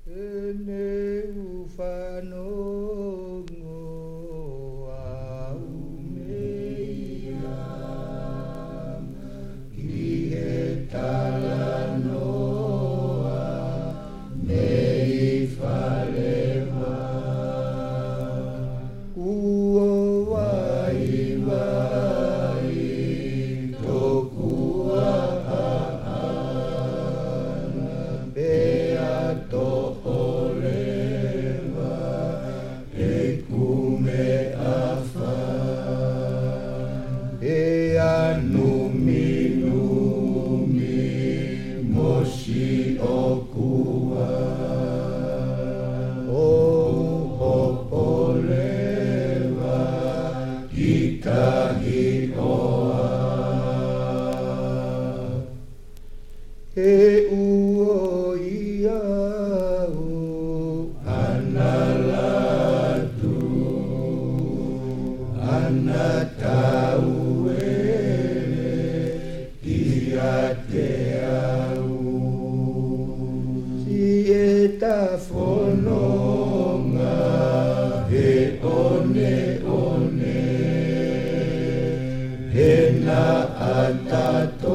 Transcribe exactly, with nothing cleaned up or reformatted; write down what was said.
ene ufanongo au meia kihe talanoa mei falema uo wai wai tokua aana bea to oleva e kume afa e anumi numi moshi okua o oleva kitahi oa e uo iau analatu anatau ele ia te au si eta fononga he one one he na atato